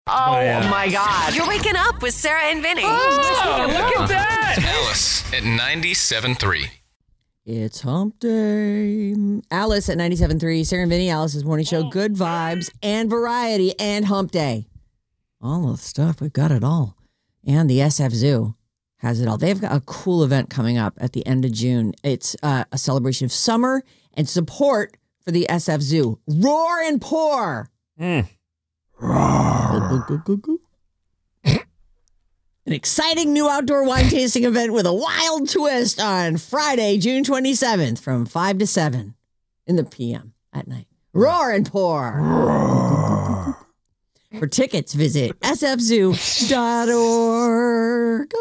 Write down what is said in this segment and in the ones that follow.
Oh, my God. You're waking up with Sarah and Vinny. Oh, look at that. Alice at 97.3. It's hump day. Alice at 97.3. Sarah and Vinny, Alice's morning show. Good vibes and variety and hump day. All the stuff. We've got it all. And the SF Zoo has it all. They've got a cool event coming up at the end of June. It's a celebration of summer and support for the SF Zoo. Roar and pour. An exciting new outdoor wine tasting event with a wild twist on Friday, June 27th from 5 to 7 in the p.m. at night. Roar and pour. For tickets, visit sfzoo.org.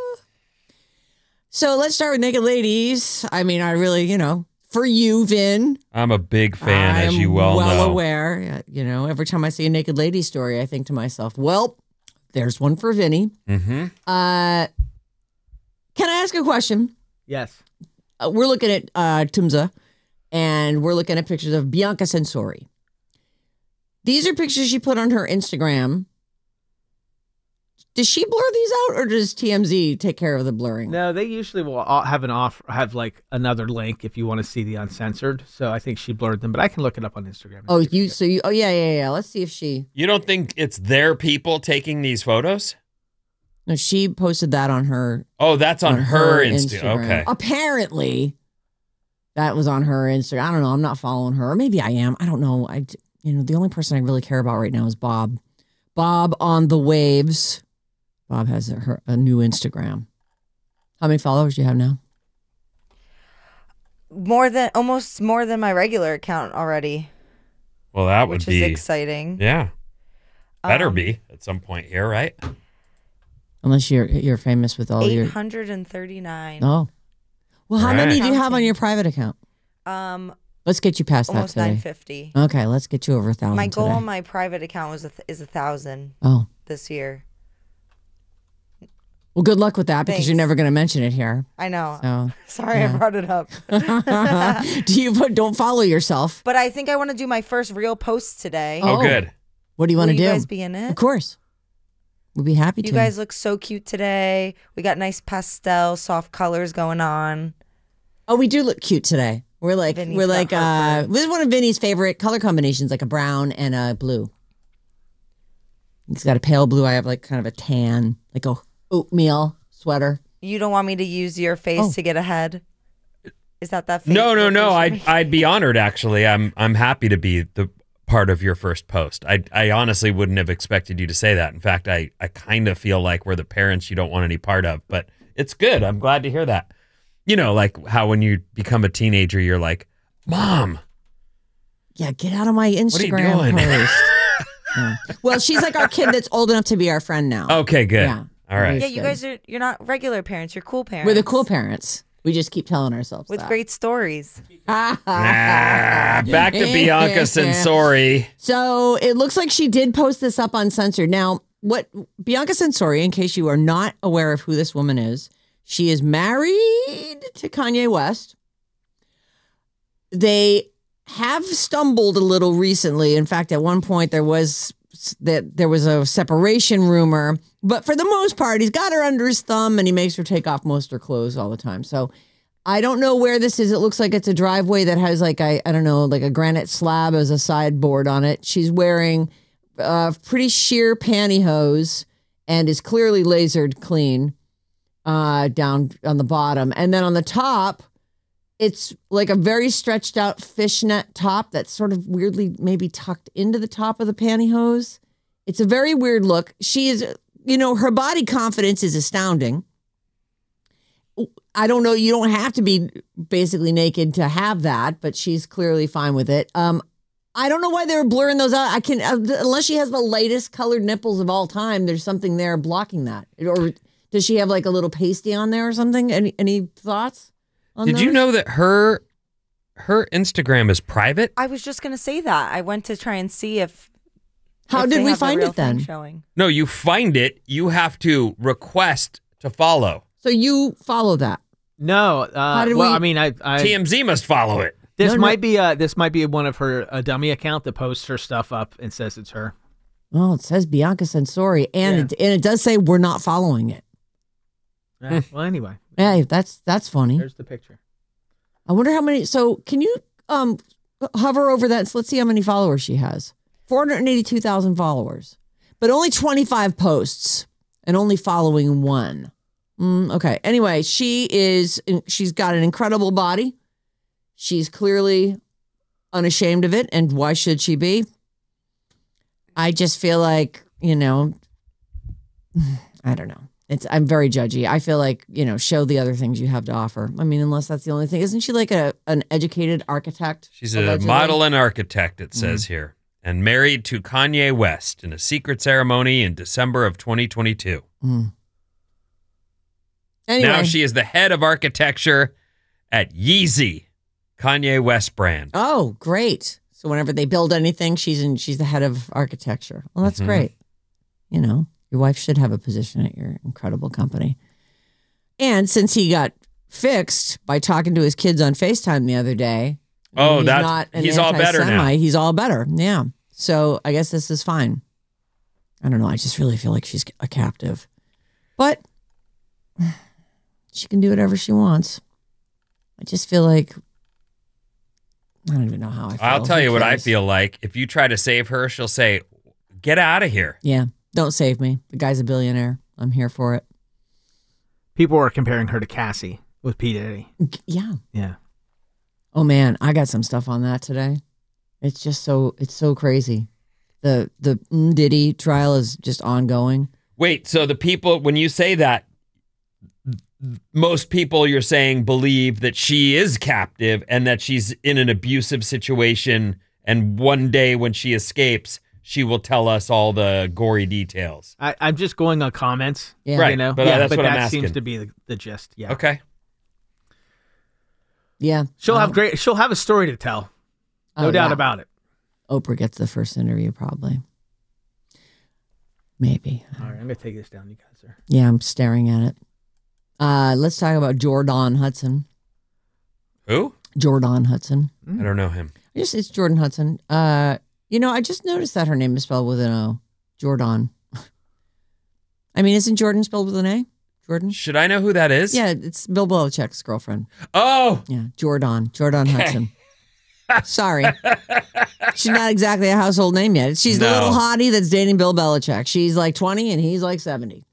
So let's start with Naked Ladies. I mean, I really, for you, Vin. I'm a big fan, as you well know. Well aware. Every time I see a Naked Lady story, I think to myself, well, there's one for Vinny. Mm-hmm. Can I ask a question? Yes. We're looking at Tumza, and we're looking at pictures of Bianca Censori. These are pictures she put on her Instagram. Does she blur these out, or does TMZ take care of the blurring? No, they usually will have like another link if you want to see the uncensored. So I think she blurred them, but I can look it up on Instagram. Oh, yeah. Let's see if she. You don't think it's their people taking these photos? No, she posted that on her. Oh, that's on her Instagram. Okay. Apparently, that was on her Instagram. I don't know. I'm not following her. Or maybe I am. I don't know. The only person I really care about right now is Bob. Bob on the waves. Bob has a new Instagram. How many followers do you have now? Almost more than my regular account already. Well, that would be which is exciting. Yeah, better be at some point here, right? Unless you're famous with all your 839. Oh, well, how many do you have on your private account? Let's get you past almost that today. 950. Okay, let's get you over 1,000. My goal today. on my private account is 1,000. Oh, this year. Well, good luck with that because Thanks. You're never going to mention it here. I know. So, sorry, yeah. I brought it up. Don't follow yourself. But I think I want to do my first real post today. Oh, good. What do you want to do? You guys be in it? Of course. We'll be happy to. You guys look so cute today. We got nice pastel, soft colors going on. Oh, we do look cute today. We're like, Vinny's this is one of Vinny's favorite color combinations, like a brown and a blue. He's got a pale blue. I have like kind of a tan, like a oatmeal sweater. You don't want me to use your face to get ahead? Is that fake? No. I'd be honored, actually. I'm happy to be the part of your first post. I honestly wouldn't have expected you to say that. In fact, I kind of feel like we're the parents you don't want any part of, but it's good. I'm glad to hear that. Like how when you become a teenager, you're like, Mom. Yeah, get out of my Instagram what are you doing? post. Yeah. Well, she's like our kid that's old enough to be our friend now. Okay, good. Yeah. All right. Yeah, you guys you're not regular parents. You're cool parents. We're the cool parents. We just keep telling ourselves with that. great stories. Back to Bianca Censori. So it looks like she did post this up uncensored. Now, what Bianca Censori, in case you are not aware of who this woman is, she is married to Kanye West. They have stumbled a little recently. In fact, at one point there was a separation rumor, but for the most part, he's got her under his thumb and he makes her take off most of her clothes all the time. So I don't know where this is. It looks like it's a driveway that has like I don't know, like a granite slab as a sideboard on it. She's wearing pretty sheer pantyhose and is clearly lasered clean down on the bottom. And then on the top, it's like a very stretched out fishnet top that's sort of weirdly maybe tucked into the top of the pantyhose. It's a very weird look. She is, her body confidence is astounding. I don't know. You don't have to be basically naked to have that, but she's clearly fine with it. I don't know why they're blurring those out. Unless she has the lightest colored nipples of all time, there's something there blocking that. Or does she have like a little pasty on there or something? Any thoughts? Did you know that her Instagram is private? I was just going to say that. I went to try and see if How did we find it then? Showing. No, you find it. You have to request to follow. So you follow that? No. I TMZ must follow it. This might be one of her a dummy account that posts her stuff up and says it's her. Well, it says Bianca Censori, and it does say we're not following it. Well, anyway, Hey, that's funny. there's the picture. I wonder how many. So can you hover over that? So let's see how many followers she has. 482,000 followers, but only 25 posts and only following one. Okay. Anyway, she's got an incredible body. She's clearly unashamed of it. And why should she be? I just feel like, I don't know. I'm very judgy. I feel like, show the other things you have to offer. I mean, unless that's the only thing. Isn't she like an educated architect? She's allegedly? a model and architect, it says here, and married to Kanye West in a secret ceremony in December of 2022. Anyway, Now she is the head of architecture at Yeezy, Kanye West brand. oh, great. So whenever they build anything, she's the head of architecture. Well, that's great. Your wife should have a position at your incredible company. And since he got fixed by talking to his kids on FaceTime the other day, Oh, he's that's not an he's all better now. anti-Semite. He's all better. Yeah. So I guess this is fine. I don't know. I just really feel like she's a captive. But she can do whatever she wants. I just feel like I don't even know how I feel. I'll tell Who you what I cares? feel like. If you try to save her, she'll say, "Get out of here." Yeah. Don't save me. The guy's a billionaire. I'm here for it. People were comparing her to Cassie with P. Diddy. Yeah. Yeah. Oh man, I got some stuff on that today. It's so crazy. The Diddy trial is just ongoing. Wait, so the people, when you say that, most people you're saying believe that she is captive and that she's in an abusive situation, and one day when she escapes, she will tell us all the gory details. I'm just going on comments. Yeah. Right, You know? but yeah, that's but what I'm that asking. seems to be the gist. Yeah. Okay. Yeah. She'll have a story to tell. No doubt yeah. about it. Oprah gets the first interview probably. Maybe. All right, I'm going to take this down. You guys are. Yeah, I'm staring at it. Let's talk about Jordan Hudson. Who? Jordan Hudson. I don't know him. It's Jordan Hudson. I just noticed that her name is spelled with an O. Jordan. I mean, isn't Jordan spelled with an A? Jordan? Should I know who that is? Yeah, it's Bill Belichick's girlfriend. Oh, Yeah, Jordan Hudson. Sorry. She's not exactly a household name yet. She's the No. little hottie that's dating Bill Belichick. She's like 20 and he's like 70.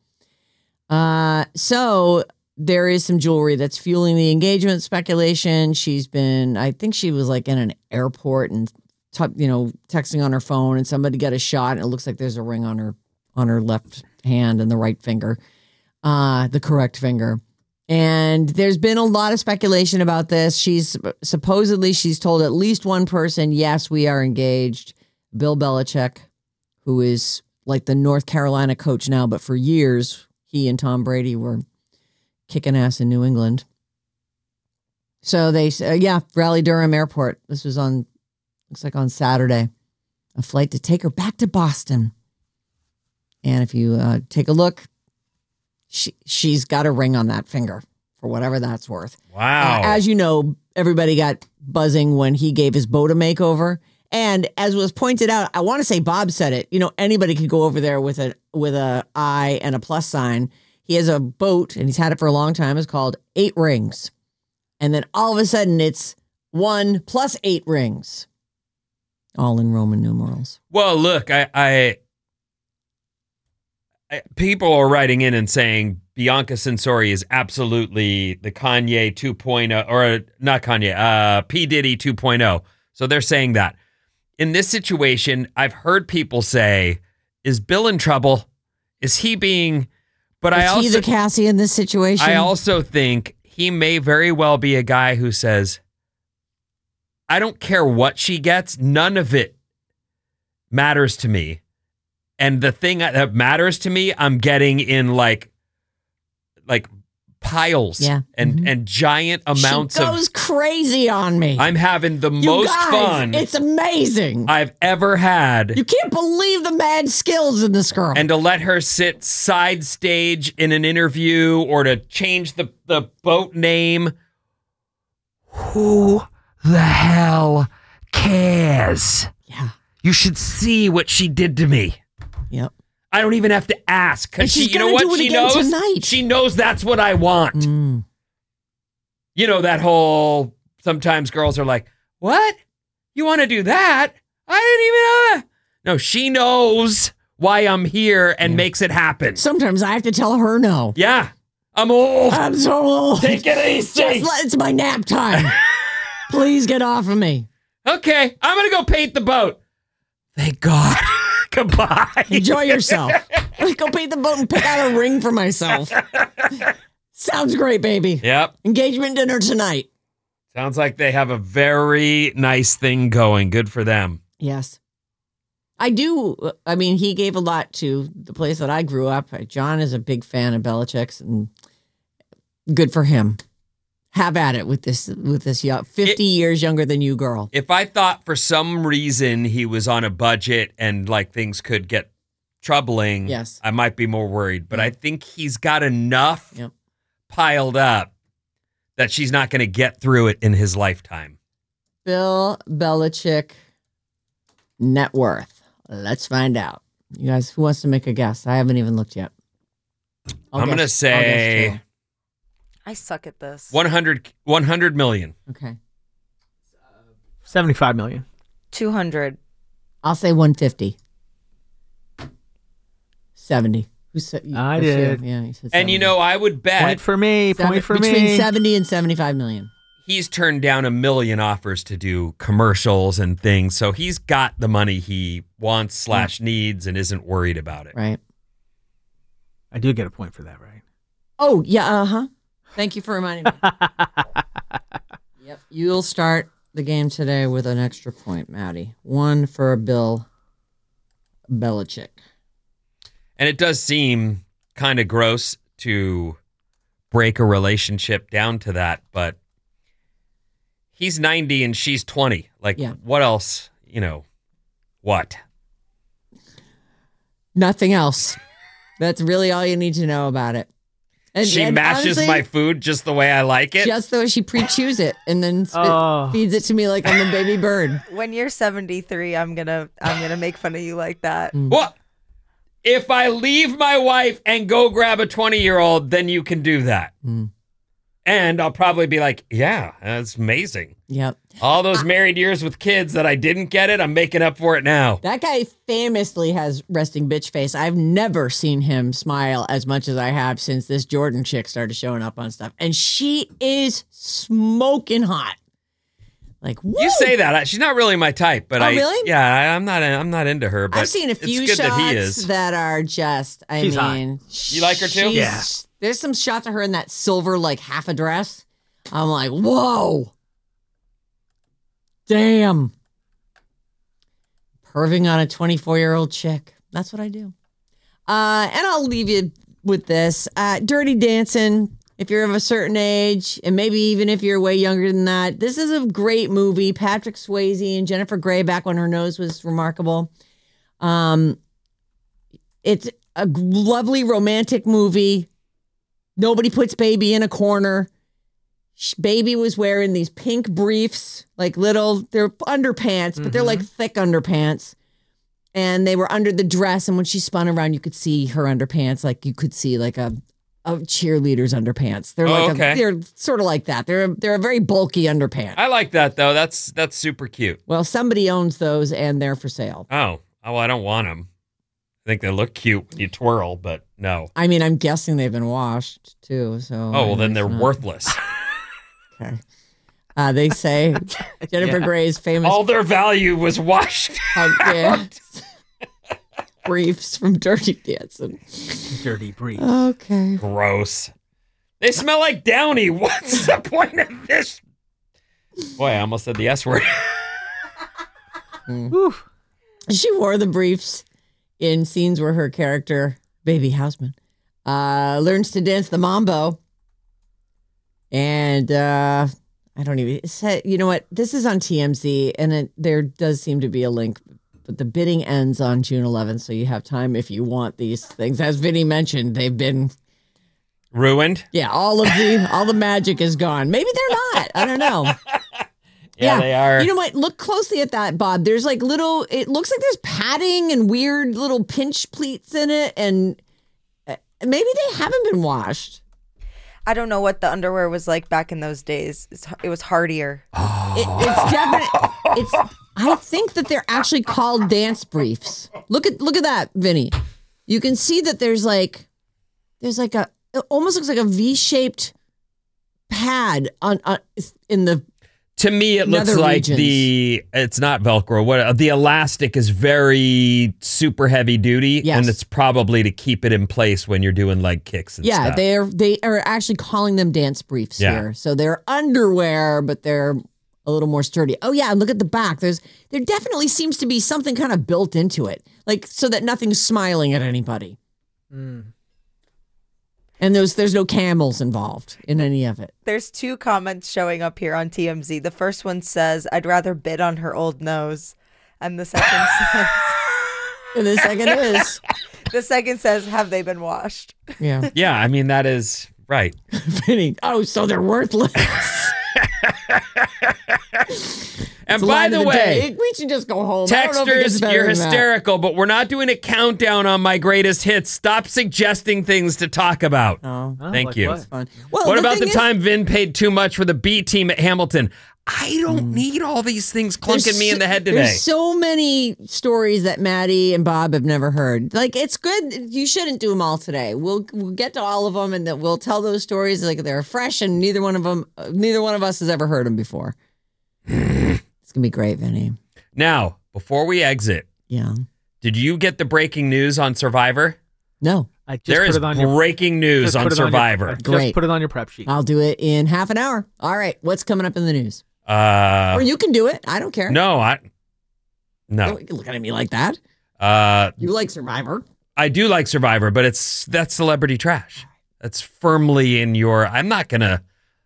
So there is some jewelry that's fueling the engagement speculation. I think she was like in an airport and texting on her phone, and somebody got a shot and it looks like there's a ring on her left hand and the right finger, the correct finger. And there's been a lot of speculation about this. She's told at least one person, yes, we are engaged. Bill Belichick, who is like the North Carolina coach now, but for years, he and Tom Brady were kicking ass in New England. So they say, Raleigh Durham Airport. This was looks like on Saturday, a flight to take her back to Boston. And if you take a look, she's got a ring on that finger for whatever that's worth. wow. As you know, everybody got buzzing when he gave his boat a makeover. And as was pointed out, I want to say Bob said it, anybody could go over there with a I and a plus sign. He has a boat and he's had it for a long time. It's called 8 Rings. And then all of a sudden it's 1 plus 8 rings, all in Roman numerals. Well, look, I people are writing in and saying Bianca Censori is absolutely the Kanye 2.0, or not Kanye, P. Diddy 2.0. So they're saying that. In this situation, I've heard people say, is Bill in trouble? Is he being... But Is he the Cassie in this situation? I also think he may very well be a guy who says, I don't care what she gets. None of it matters to me. And the thing that matters to me, I'm getting in like piles and giant amounts she goes of. crazy on me. I'm having the You most guys, fun It's amazing. I've ever had. You can't believe the mad skills in this girl. And to let her sit side stage in an interview or to change the boat name. Who the hell cares? Yeah. You should see what she did to me. Yep. I don't even have to ask And because she's you know gonna what do it she again knows. tonight. She knows that's what I want. Mm. You know that whole. Sometimes girls are like, "What? You want to do that? I didn't even know that." No, she knows why I'm here and makes it happen. Sometimes I have to tell her no. Yeah, I'm old. I'm so old. Take it easy. It's my nap time. Please get off of me. Okay, I'm gonna go paint the boat. Thank God. Goodbye. Enjoy yourself. Go paint the boat and pick out a ring for myself. Sounds great, baby. Yep. Engagement dinner tonight. Sounds like they have a very nice thing going. Good for them. Yes. I do. I memean, he gave a lot to the place that I grew up. John is a big fan of Belichick's, and good for him. Have at it with this young, 50 years younger than you girl. If I thought for some reason he was on a budget and like things could get troubling, Yes. I might be more worried. But I think he's got enough Yep. piled up that she's not going to get through it in his lifetime. Bill Belichick net worth. Let's find out. You guys, who wants to make a guess? I haven't even looked yet. I'm going to say I suck at this. 100 million. Okay. 75 million. 200. I'll say 150. 70. Who said? I that's you. did. Yeah, you said 70. And you know, I would bet Point for me. Point for between me. 70 and 75 million. he's turned down 1 million offers to do commercials and things. So he's got the money he wants / needs and isn't worried about it. Right. I do get a point for that, right? Oh, yeah, uh-huh. Thank you for reminding me. Yep. You'll start the game today with an extra point, Maddie. 1 for Bill Belichick. And it does seem kind of gross to break a relationship down to that, but he's 90 and she's 20. Like, Yeah. what else? What? Nothing else. That's really all you need to know about it. And, She mashes honestly, my food just the way I like it. just the way she pre-chews it and then Oh. feeds it to me like I'm a baby bird. When you're 73, I'm gonna make fun of you like that. What? If I leave my wife and go grab a 20-year-old, then you can do that. And I'll probably be like, yeah, that's amazing. Yep. All those married years with kids that I didn't get it, I'm making up for it now. That guy famously has resting bitch face. I've never seen him smile as much as I have since this Jordan chick started showing up on stuff. And she is smoking hot. Like, woo! You say that. She's not really my type, but really? Yeah, I'm not into her, but I've seen a few it's good shots that he is. that are just, She's hot. You like her too? she's- Yeah. There's some shots of her in that silver, like half a dress. I'm like, whoa. Damn. Perving on a 24-year-old chick. That's what I do. And I'll leave you with this. Dirty Dancing, if you're of a certain age, and maybe even if you're way younger than that, this is a great movie. Patrick Swayze and Jennifer Grey back when her nose was remarkable. It's a lovely romantic movie. Nobody puts baby in a corner. Baby was wearing these pink briefs, like they're underpants, but they're like thick underpants. And they were under the dress. And when she spun around, you could see her underpants. Like you could see like a cheerleader's underpants. They're they're sort of like that. They're a very bulky underpant. I like that though. That's super cute. Well, somebody owns those and they're for sale. Oh, well, I don't want them. I think they look cute when you twirl, but no. I mean, I'm guessing they've been washed too. So Oh, well, then they're worthless. Okay. They say Jennifer Grey's famous All their value was washed. briefs from Dirty Dancing. Dirty brief. Okay. Gross. They smell like Downy. What's the point of this? Boy, I almost said the S word. Oof. She wore the briefs in scenes where her character, Baby Houseman, learns to dance the mambo. And I don't even say, you know what? This is on TMZ, and there does seem to be a link, but the bidding ends on June 11th, so you have time if you want these things. As Vinny mentioned, they've been Ruined? all the magic is gone. Maybe they're not. I don't know. Yeah, they are. You know what? Look closely at that, Bob. There's like it looks like there's padding and weird little pinch pleats in it. And maybe they haven't been washed. I don't know what the underwear was like back in those days. It was hardier. It's definitely. I think that they're actually called dance briefs. Look at that, Vinny. You can see that there's like it almost looks like a V-shaped pad on in the. To me, it looks like regions. it's not Velcro. The elastic is very super heavy duty, Yes. and it's probably to keep it in place when you're doing leg kicks and stuff. they are actually calling them dance briefs here. So they're underwear, but they're a little more sturdy. Oh yeah, look at the back. There definitely seems to be something kind of built into it, like so that nothing's smiling at anybody. And there's no camels involved in any of it. There's 2 comments showing up here on TMZ. The first one says, "I'd rather bid on her old nose," and the second says, And the second says, "Have they been washed?" Yeah. Yeah, I mean, that is right. Vinny, so they're worthless. And by the way, we should just go home. I don't know if it gets texters, better you're than that. hysterical, but we're not doing a countdown on my greatest hits. Stop suggesting things to talk about. Oh, Thank like you. what? fun. Well, What about thing the is, time Vin paid too much for the B team at Hamilton? I don't need all these things clunking me in the head today. There's so many stories that Maddie and Bob have never heard. Like, it's good. You shouldn't do them all today. We'll get to all of them, and then we'll tell those stories like they're fresh, and neither one of us has ever heard them before. It's gonna be great, Vinny. Now, before we exit, Yeah. did you get the breaking news on Survivor? No, I just There put is it on your breaking news just on put it Survivor. Just Great. put it on your prep sheet. I'll do it in half an hour. All right. What's coming up in the news? Uh, Or you can do it. I don't care. no. Don't look at me like that. You like Survivor? I do like Survivor, but that's celebrity trash. That's firmly in your. I'm not gonna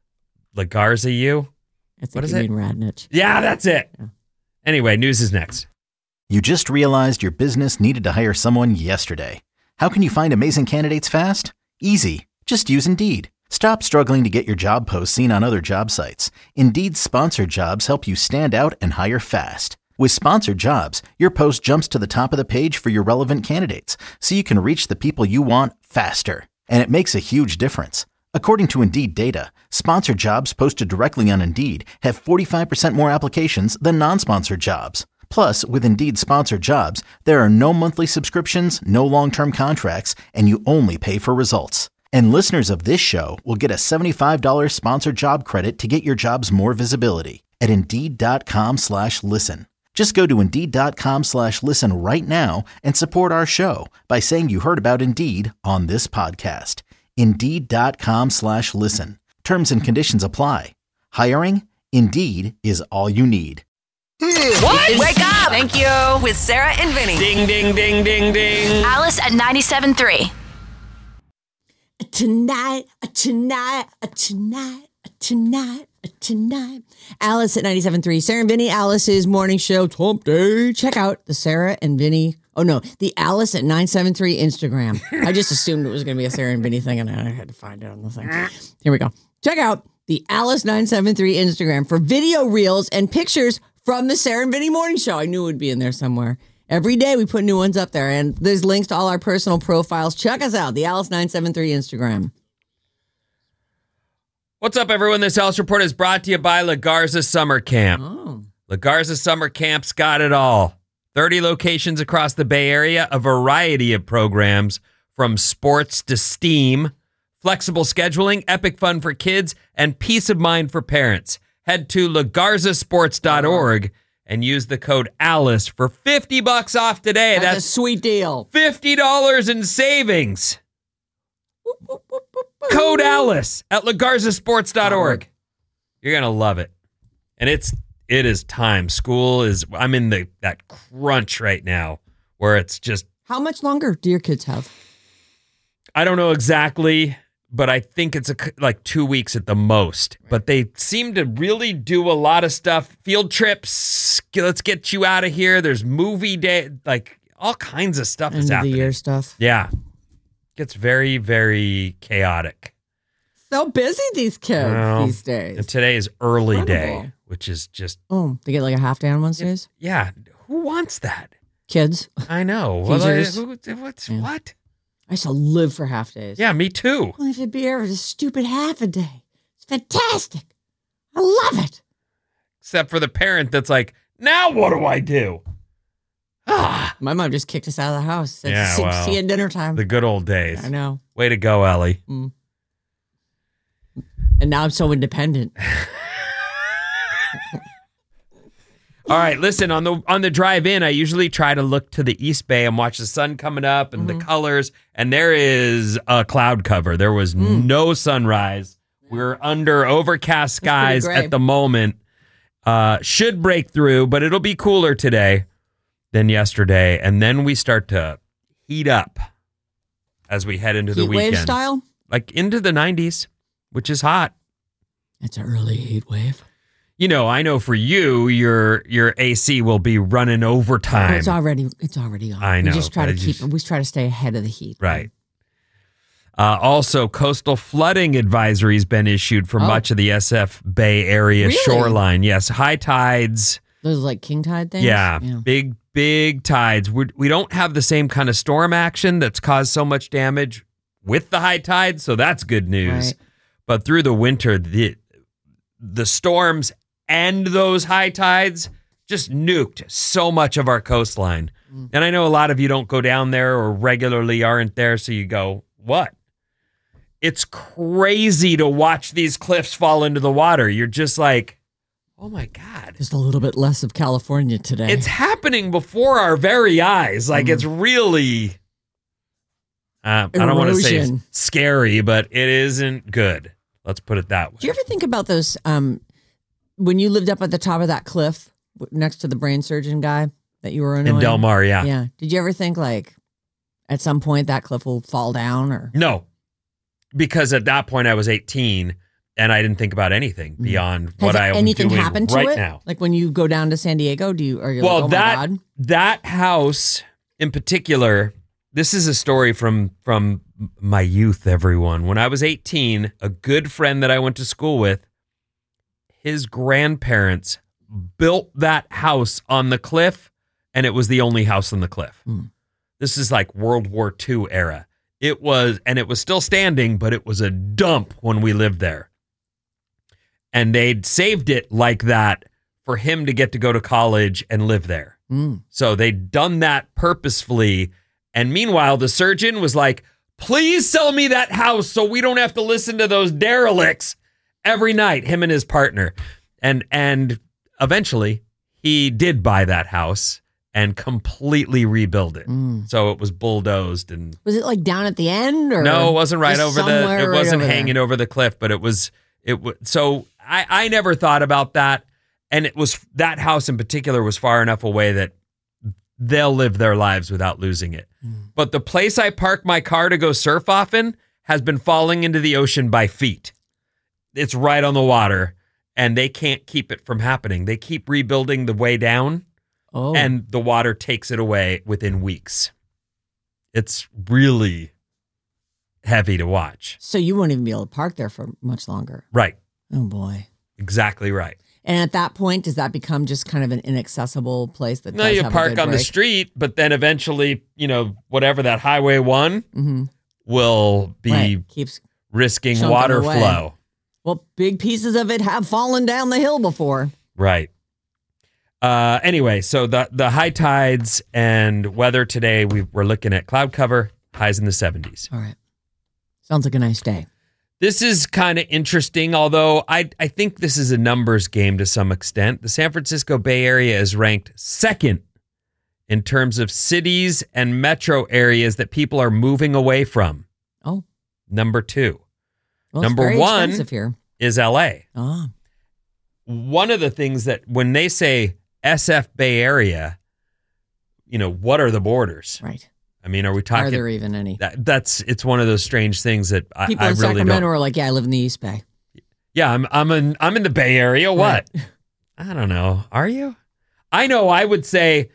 LaGarza you. I think What is you it? mean Radnich. Yeah, that's it. Anyway, news is next. You just realized your business needed to hire someone yesterday. How can you find amazing candidates fast? Easy. Just use Indeed. Stop struggling to get your job posts seen on other job sites. Indeed's sponsored jobs help you stand out and hire fast. With sponsored jobs, your post jumps to the top of the page for your relevant candidates, so you can reach the people you want faster. And it makes a huge difference. According to Indeed data, sponsored jobs posted directly on Indeed have 45% more applications than non-sponsored jobs. Plus, with Indeed sponsored jobs, there are no monthly subscriptions, no long-term contracts, and you only pay for results. And listeners of this show will get a $75 sponsored job credit to get your jobs more visibility at Indeed.com/listen. Just go to Indeed.com/listen right now and support our show by saying you heard about Indeed on this podcast. Indeed.com/listen. Terms and conditions apply. Hiring? Indeed is all you need. What? Wake up! Thank you. With Sarah and Vinny. Ding, ding, ding, ding, ding. Alice at 97.3. Tonight. Alice at 97.3. Sarah and Vinny, Alice's morning show, Hump Day. Check out the Sarah and Vinny. Oh, no, the Alice at 973 Instagram. I just assumed it was going to be a Sarah and Vinny thing, and I had to find it on the thing. Here we go. Check out the Alice 973 Instagram for video reels and pictures from the Sarah and Vinny morning show. I knew it would be in there somewhere. Every day we put new ones up there, and there's links to all our personal profiles. Check us out, the Alice 973 Instagram. What's up, everyone? This Alice Report is brought to you by LaGarza Summer Camp. Oh. LaGarza Summer Camp's got it all. 30 locations across the Bay Area, a variety of programs from sports to STEAM, flexible scheduling, epic fun for kids, and peace of mind for parents. Head to lagarzasports.org and use the code ALICE for $50 off today. That's a sweet deal. $50 in savings. Code ALICE at lagarzasports.org. You're going to love it. And it is time. I'm in that crunch right now where it's just. How much longer do your kids have? I don't know exactly, but I think it's like 2 weeks at the most. Right. But they seem to really do a lot of stuff. Field trips. Let's get you out of here. There's movie day. Like all kinds of stuff is happening. End of the year stuff. Yeah. Gets very, very chaotic. So busy, these kids these days. And today is early Incredible. day which is just, Oh, they get like a half day on Wednesdays? yeah, who wants that? Kids. I know. Teachers. What? I used to live for half days. Yeah, me too. Only if it'd be every stupid half a day. It's fantastic. I love it. Except for the parent that's like, now what do I do? Ah, My mom just kicked us out of the house. Said, Yeah, well, see you at dinner time. the good old days. I know. Way to go, Ellie. And now I'm so independent. All right, listen, on the drive in, I usually try to look to the East Bay and watch the sun coming up and the colors, and there is a cloud cover. There was no sunrise. We're under overcast skies gray. at the moment. Should break through, but it'll be cooler today than yesterday, and then we start to heat up as we head into the Heat weekend. wave style? Like into the 90s, which is hot. It's an early heat wave. You know, I know for you, your AC will be running overtime. It's already on. I know, We just try but to we try to stay ahead of the heat. Right. Also, coastal flooding advisory has been issued for much of the SF Bay Area Really? shoreline. Yes, high tides. Those like king tide things? Yeah, big tides. We don't have the same kind of storm action that's caused so much damage with the high tides, so that's good news. Right. But through the winter, the storms and those high tides just nuked so much of our coastline. And I know a lot of you don't go down there or regularly aren't there, so you go, what? It's crazy to watch these cliffs fall into the water. You're just like, oh my God. Just a little bit less of California today. It's happening before our very eyes. Like it's really, I don't want to say Erosion. scary, but it isn't good. Let's put it that way. Do you ever think about those, when you lived up at the top of that cliff next to the brain surgeon guy that you were annoying? In Del Mar, yeah. Yeah. Did you ever think like at some point that cliff will fall down or? No, because at that point I was 18 and I didn't think about anything beyond what I am anything doing happened to right it? now. Like when you go down to San Diego, are you like, oh my God? that house in particular, this is a story from my youth, everyone. When I was 18, a good friend that I went to school with, his grandparents built that house on the cliff, and it was the only house on the cliff. This is like World War II era. It was still standing, but it was a dump when we lived there. And they'd saved it like that for him to get to go to college and live there. So they'd done that purposefully. And meanwhile, the surgeon was like, please sell me that house so we don't have to listen to those derelicts every night, him and his partner. And eventually, he did buy that house and completely rebuild it. So it was bulldozed and Was it like down at the end or? no, it wasn't right just over the. somewhere It right wasn't over there? hanging over the cliff, but it was. So I never thought about that, and it was that house in particular was far enough away that they'll live their lives without losing it. But the place I park my car to go surf often has been falling into the ocean by feet. It's right on the water, and they can't keep it from happening. They keep rebuilding the way down. Oh. And the water takes it away within weeks. It's really heavy to watch. So you won't even be able to park there for much longer. Right. Oh boy. Exactly right. And at that point, does that become just kind of an inaccessible place that No, does you have a park good on the break? street, but then eventually, whatever that Highway 1 will be Right. Keeps risking chunking water away. flow. well, big pieces of it have fallen down the hill before. Right. Anyway, so the high tides and weather today, we're looking at cloud cover, highs in the 70s. All right. Sounds like a nice day. This is kind of interesting, although I think this is a numbers game to some extent. The San Francisco Bay Area is ranked second in terms of cities and metro areas that people are moving away from. Oh. Number 2 Well, Number it's very 1 expensive here. is LA. Oh. One of the things that when they say SF Bay Area, what are the borders? Right. I mean, are we Are talking? there even any? It's one of those strange things that I People in really Sacramento don't. are like, yeah, I live in the East Bay. Yeah, I'm in the Bay Area. What? I don't know. Are you? I know. I would say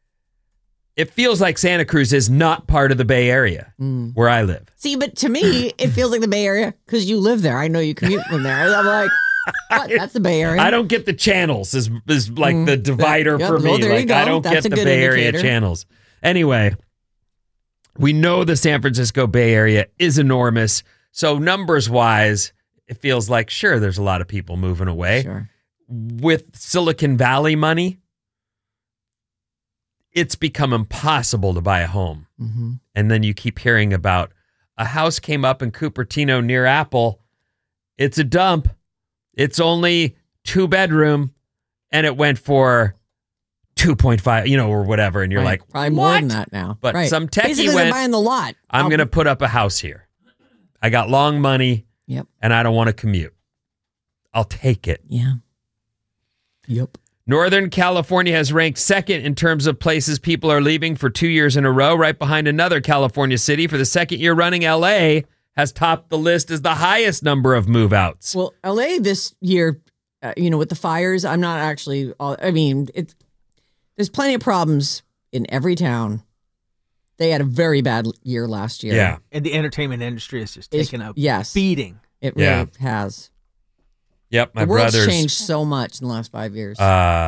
it feels like Santa Cruz is not part of the Bay Area where I live. See, but to me, it feels like the Bay Area because you live there. I know you commute from there. I'm like, What? That's the Bay Area. I don't get the channels is like the divider Yep. for Well, me. there you Like go. I don't That's get a the good Bay Area indicator. channels. Anyway, we know the San Francisco Bay Area is enormous. So numbers wise, it feels like sure there's a lot of people moving away. Sure. With Silicon Valley money, it's become impossible to buy a home. Mm-hmm. And then you keep hearing about a house came up in Cupertino near Apple. It's a dump. It's only 2-bedroom and it went for 2.5, or whatever. And you're Right. like, probably more what? than that now. But right. some techie Basically, went, they're buying the lot. I'm going to put up a house here. I got long money Yep. and I don't want to commute. I'll take it. Yeah. Yep. Northern California has ranked second in terms of places people are leaving for 2 years in a row, right behind another California city. For the second year running, LA has topped the list as the highest number of move-outs. Well, LA this year, with the fires, I'm not actually. There's plenty of problems in every town. They had a very bad year last year. Yeah. And the entertainment industry is just taking a yes. beating. It really Yeah. has. Yep, my The world's brother's changed so much in the last 5 years.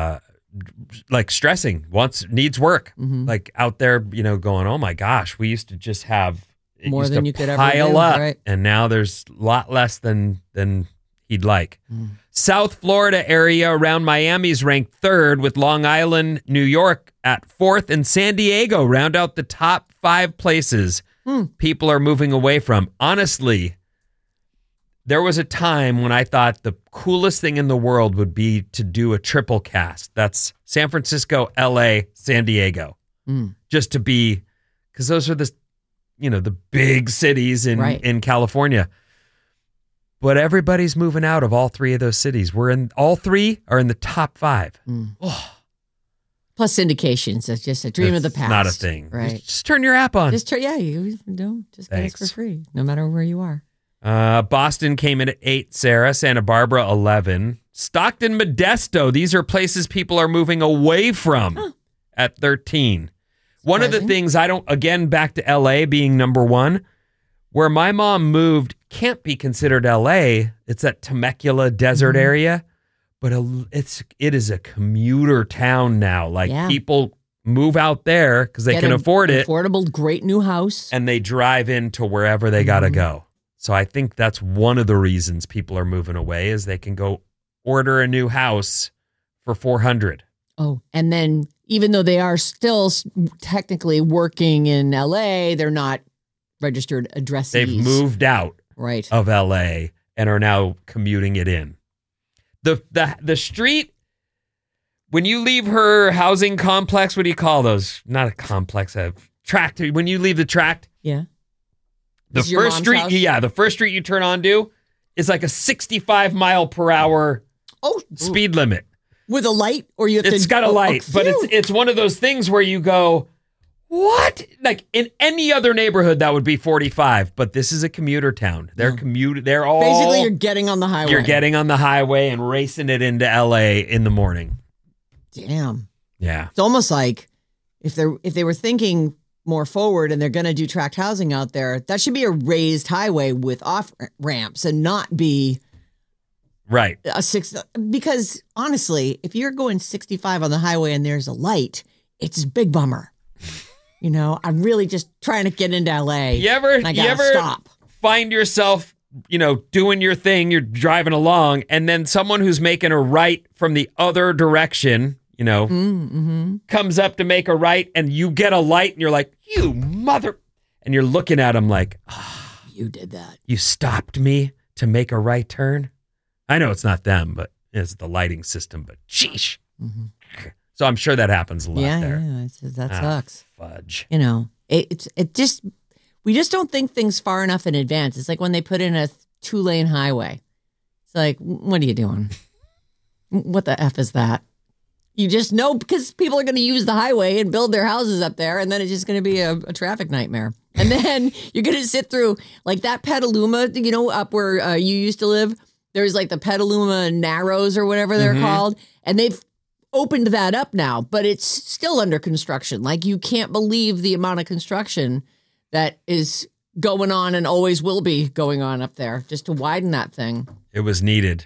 like stressing, needs work. Mhm. Like out there, going, oh my gosh, we used to just have it More used than to you could ever pile do, up, right. and now there's a lot less than he'd like. Mm. South Florida area around Miami is ranked third, with Long Island, New York at fourth, and San Diego round out the top 5 places people are moving away from. Honestly, there was a time when I thought the coolest thing in the world would be to do a triple cast. That's San Francisco, LA, San Diego. Just to be, because those are the big cities in California. But everybody's moving out of all 3 of those cities. All 3 are in the top 5. Plus syndications. That's just a dream of the It's past. not a thing. Right. Just turn your app on. Just get it Thanks. for free, no matter where you are. Boston came in at 8, Sarah. Santa Barbara, 11. Stockton, Modesto. These are places people are moving away from at 13. One of the Surprising. things again, back to LA being number 1, where my mom moved can't be considered LA. It's that Temecula desert area, but it is a commuter town now. Like Yeah. people move out there because they Get can an afford it, Affordable, great new house. and they drive into wherever they got to go. So I think that's one of the reasons people are moving away is they can go order a new house for $400. Oh, and then even though they are still technically working in LA, they're not registered addressees. They've moved out Right. of LA and are now commuting it in. The street, when you leave her housing complex, what do you call those? Not a complex, a tract. When you leave the tract, Yeah. the This is your first mom's street, house? the first street you turn onto is like a 65 mile per hour Oh, speed limit. with a light, or you have to. It's got a light, but it's one of those things where you go, what? Like in any other neighborhood, that would be 45, but this is a commuter town. They're They're all basically you're getting on the highway. you're getting on the highway and racing it into LA in the morning. Damn. Yeah. It's almost like if they were thinking more forward and they're going to do tract housing out there, that should be a raised highway with off ramps and not be Right. a 6. Because honestly, if you're going 65 on the highway and there's a light, it's a big bummer. I'm really just trying to get into LA. You ever and I gotta stop. find yourself, doing your thing, you're driving along, and then someone who's making a right from the other direction, comes up to make a right, and you get a light, and you're like, you mother, and you're looking at him like, You did that. you stopped me to make a right turn. I know it's not them, but it's the lighting system, but sheesh. So I'm sure that happens a lot there. That sucks. Fudge. We just don't think things far enough in advance. It's like when they put in a 2-lane highway. It's like, what are you doing? What the F is that? You just know because people are going to use the highway and build their houses up there, and then it's just going to be a traffic nightmare. And then you're going to sit through like that Petaluma, up where you used to live. There's like the Petaluma Narrows or whatever they're called. And they've opened that up now, but it's still under construction. Like you can't believe the amount of construction that is going on and always will be going on up there just to widen that thing. It was needed.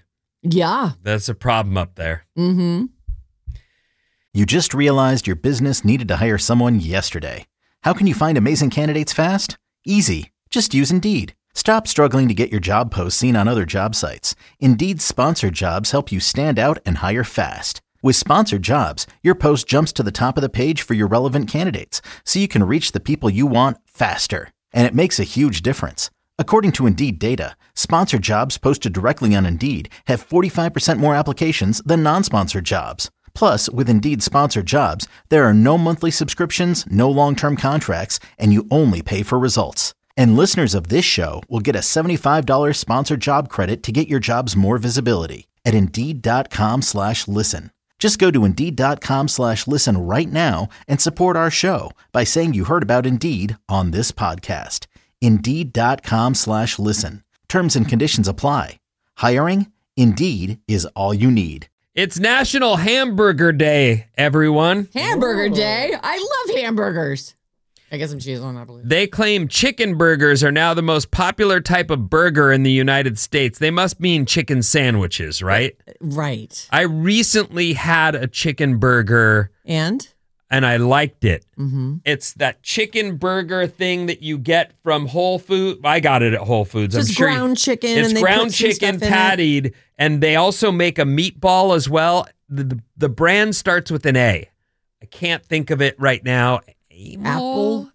Yeah. That's a problem up there. Mm-hmm. You just realized your business needed to hire someone yesterday. How can you find amazing candidates fast? Easy. Just use Indeed. Stop struggling to get your job posts seen on other job sites. Indeed's sponsored jobs help you stand out and hire fast. With sponsored jobs, your post jumps to the top of the page for your relevant candidates, so you can reach the people you want faster. And it makes a huge difference. According to Indeed data, sponsored jobs posted directly on Indeed have 45% more applications than non-sponsored jobs. Plus, with Indeed sponsored jobs, there are no monthly subscriptions, no long-term contracts, and you only pay for results. And listeners of this show will get a $75 sponsored job credit to get your jobs more visibility at Indeed.com/listen. Just go to Indeed.com/listen right now and support our show by saying you heard about Indeed on this podcast. Indeed.com/listen. Terms and conditions apply. Hiring? Indeed is all you need. It's National Hamburger Day, everyone. Hamburger Day. I love hamburgers. I guess some cheese on, I believe. They claim chicken burgers are now the most popular type of burger in the United States. They must mean chicken sandwiches, right? Right. I recently had a chicken burger And I liked it. mm-hmm. It's that chicken burger thing that you get from Whole Foods. I got it at Whole Foods. Just I'm sure ground chicken. It's and they ground put some chicken stuff in it. pattied, and they also make a meatball as well. The brand starts with an A. I can't think of it right now. Apple.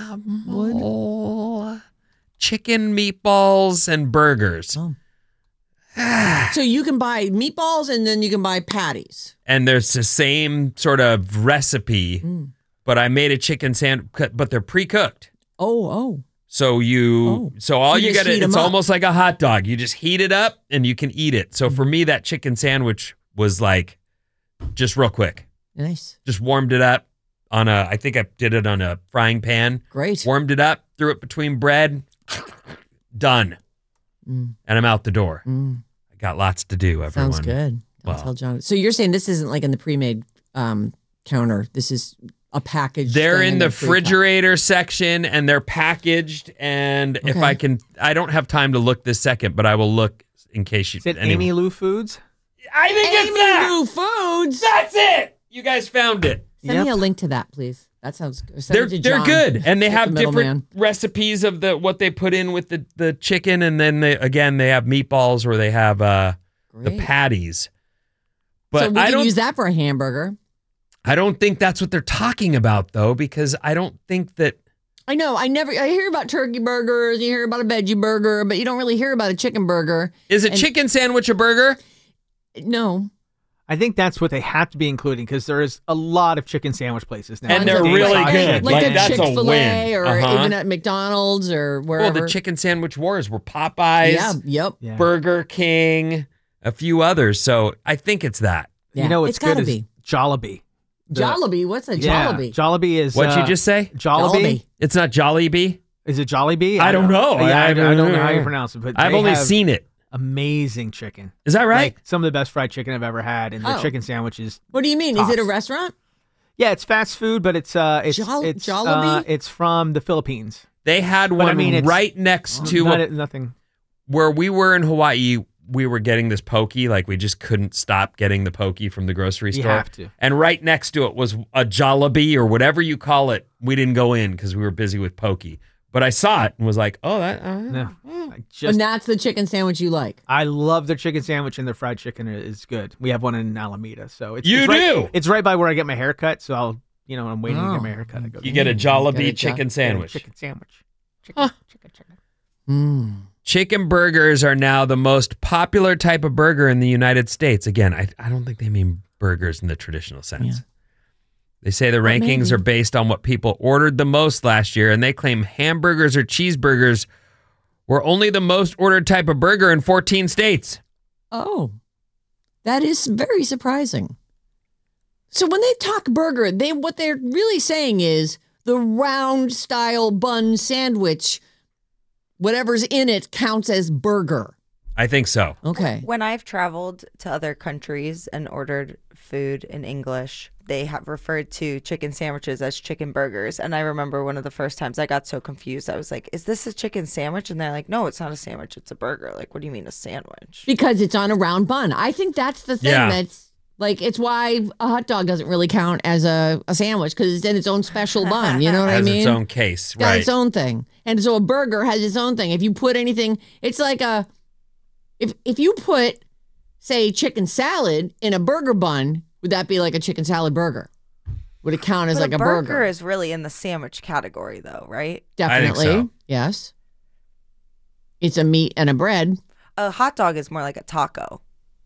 Chicken meatballs and burgers. Oh. So you can buy meatballs and then you can buy patties. And there's the same sort of recipe, but I made a chicken sandwich, but they're pre-cooked. Oh. So You all you just got heat 'em it's up. almost like a hot dog. You just heat it up and you can eat it. So for me, that chicken sandwich was like just real quick. Nice. Just warmed it up on I think I did it on a frying pan. Great. Warmed it up, threw it between bread. Done. Mm. And I'm out the door. Mm. I got lots to do, everyone. Sounds good. I'll Well. tell John. So you're saying this isn't like in the pre-made counter. This is a package. They're thing in the and pre-cut. refrigerator section and they're packaged. And if Okay. I don't have time to look this second, but I will look in case you. Is it anyway. Amy Lou Foods? I think it's that. Amy Lou Foods. That's it. You guys found it. Send me Yep. a link to that, please. That sounds good. Send They're it to they're John. good, and they Get have the different middleman. recipes of what they put in with the chicken, and then they have meatballs or they have the Great. patties. So But we I can don't use that for a hamburger. I don't think that's what they're talking about though, because I don't think that I know. I hear about turkey burgers. You hear about a veggie burger, but you don't really hear about a chicken burger. is a And- chicken sandwich a burger? No. I think that's what they have to be including because there is a lot of chicken sandwich places now. And they're Ones that really like- good. Like, Like, a that's a Chick-fil-A win. or Uh-huh. even at McDonald's or wherever. Well, the chicken sandwich wars were Popeyes, Yeah. Yep. Yeah. Burger King, a few others. So I think it's that. Yeah. You know what's it's gotta good is be. Jollibee. Jollibee. What's a Yeah, Jollibee? Jollibee is What'd you just say? Jollibee. It's not Jollibee? Is it Jollibee? I don't know. Yeah, I don't know how I- you pronounce it, but I've they only have seen it. amazing chicken. Is that right? Like some of the best fried chicken I've ever had, and their Oh. chicken sandwiches. What do you mean? Is it a Tops. restaurant? Yeah, it's fast food, but it's Jollibee? it's from the Philippines. They had But, one I mean, it's- right next to Nothing. where we were in Hawaii. We were getting this poke, like we just couldn't stop getting the poke from the grocery You store. have to. And right next to it was a Jollibee or whatever you call it. We didn't go in because we were busy with poke. But I saw it and was like, oh, that. No, And that's the chicken sandwich you like. I love their chicken sandwich, and their fried chicken is good. We have one in Alameda, so it's You it's right, do? It's right by where I get my hair cut, so I'm waiting to Oh. get my hair cut. I go You get a Jollibee chicken get a sandwich. chicken sandwich. Chicken. Chicken burgers are now the most popular type of burger in the United States. Again, I don't think they mean burgers in the traditional sense. Yeah. They say the rankings maybe. are based on what people ordered the most last year, and they claim hamburgers or cheeseburgers were only the most ordered type of burger in 14 states. Oh, that is very surprising. So when they talk burger, what they're really saying is the round style bun sandwich, whatever's in it counts as burger. I think so. Okay. When I've traveled to other countries and ordered food in English, they have referred to chicken sandwiches as chicken burgers. And I remember one of the first times I got so confused. I was like, is this a chicken sandwich? And they're like, no, it's not a sandwich. It's a burger. Like, what do you mean a sandwich? Because it's on a round bun. I think that's the thing that's like, it's why a hot dog doesn't really count as a sandwich because it's in its own special bun. You know what I mean? Has its own case, Got right? its own thing. And so a burger has its own thing. If you put anything, it's like if you put, say, chicken salad in a burger bun, would that be like a chicken salad burger? Would it count as But like a burger burger? is really in the sandwich category, though, right? Definitely. I think so. Yes. It's a meat and a bread. A hot dog is more like a taco.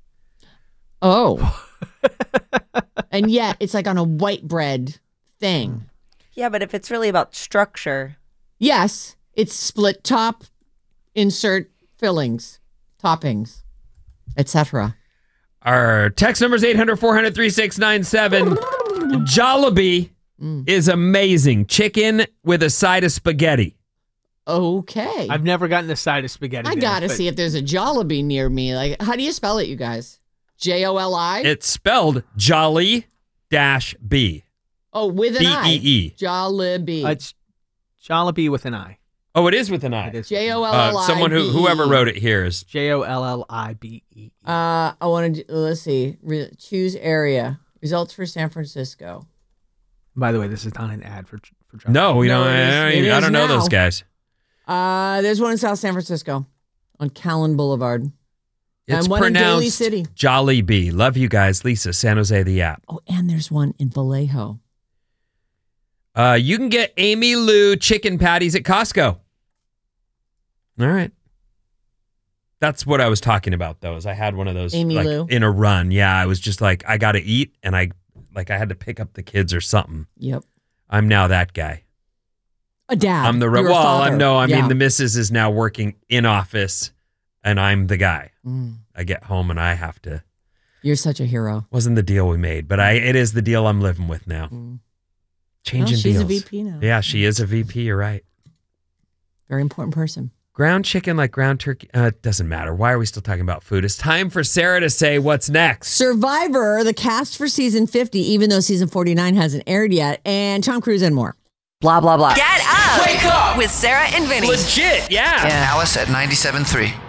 Oh. And yet it's like on a white bread thing. Yeah, but if it's really about structure, Yes, it's split top, insert fillings, toppings, etc. Our text number is 800-400-3697. Jollibee is amazing. Chicken with a side of spaghetti. Okay. I've never gotten a side of spaghetti. I gotta see if there's a Jollibee near me. Like, how do you spell it, you guys? Joli? It's spelled Jolly-B. Oh, with an I. B-E-E. Jollibee. It's Jollibee with an I. Oh, it is with an I. It is Jollibee. Someone whoever wrote it here is Jollibee. I want to. Let's see. Choose area. Results for San Francisco. By the way, this is not an ad for Jollibee. no. We No, don't. it is I don't know now. those guys. There's one in South San Francisco, on Callan Boulevard. It's and one in Daly pronounced City. Jollibee. Love you guys, Lisa, San Jose, the app. Oh, and there's one in Vallejo. You can get Amy Lou chicken patties at Costco. All right. That's what I was talking about, though, is I had one of those Amy Lou? in a run. Yeah, I was just like, I got to eat, and I had to pick up the kids or something. Yep. I'm now that guy. A dad. I'm the You're a well. father. I mean, the missus is now working in office, and I'm the guy. Mm. I get home and I have to. You're such a hero. Wasn't the deal we made, but it is the deal I'm living with now. Changing She's deals. a VP now. Yeah, she is a VP. You're right. Very important person. Ground chicken like ground turkey. It doesn't matter. Why are we still talking about food? It's time for Sarah to say what's next. Survivor, the cast for season 50, even though season 49 hasn't aired yet, and Tom Cruise and more. Blah, blah, blah. Get up. Wake up with Sarah and Vinny. Legit, yeah. Alice at 97.3.